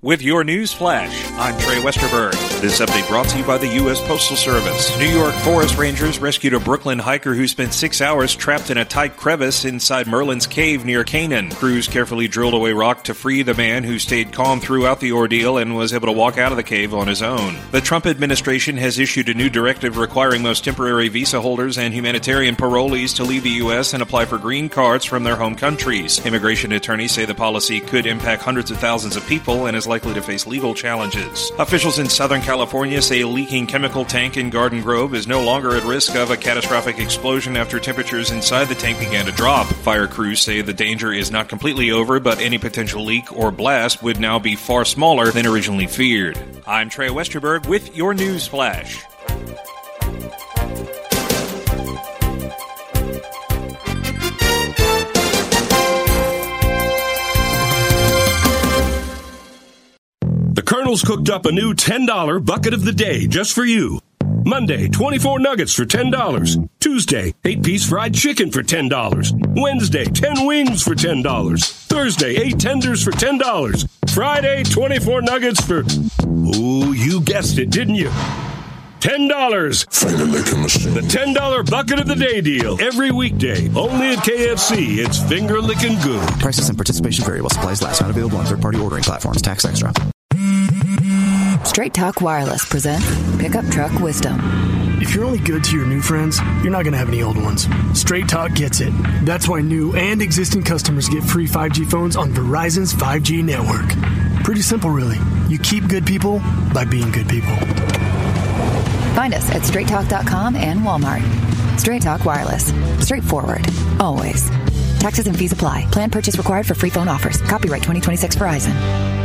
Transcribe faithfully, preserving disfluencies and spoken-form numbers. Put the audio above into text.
With your news flash, I'm Trey Westerberg. This update brought to you by the U S Postal Service. New York forest rangers rescued a Brooklyn hiker who spent six hours trapped in a tight crevice inside Merlin's Cave near Canaan. Crews carefully drilled away rock to free the man, who stayed calm throughout the ordeal and was able to walk out of the cave on his own. The Trump administration has issued a new directive requiring most temporary visa holders and humanitarian parolees to leave the U S and apply for green cards from their home countries. Immigration attorneys say the policy could impact hundreds of thousands of people and is likely to face legal challenges. Officials in Southern California say a leaking chemical tank in Garden Grove is no longer at risk of a catastrophic explosion after temperatures inside the tank began to drop. Fire crews say the danger is not completely over, but any potential leak or blast would now be far smaller than originally feared. I'm Trey Westerberg with your news flash. The Colonel's cooked up a new ten dollar bucket of the day just for you. Monday, twenty-four nuggets for ten dollars. Tuesday, eight-piece fried chicken for ten dollars. Wednesday, ten wings for ten dollars. Thursday, eight tenders for ten dollars. Friday, twenty-four nuggets for... Ooh, you guessed it, didn't you? ten dollars. The ten dollar bucket of the day deal. Every weekday. Only at K F C. It's finger-licking good. Prices and participation vary while supplies last. Not available on third-party ordering platforms. Tax extra. Straight Talk Wireless presents Pickup Truck Wisdom. If you're only good to your new friends, you're not going to have any old ones. Straight Talk gets it. That's why new and existing customers get free five G phones on Verizon's five G network. Pretty simple, really. You keep good people by being good people. Find us at straight talk dot com and Walmart. Straight Talk Wireless. Straightforward. Always. Taxes and fees apply. Plan purchase required for free phone offers. Copyright twenty twenty-six Verizon.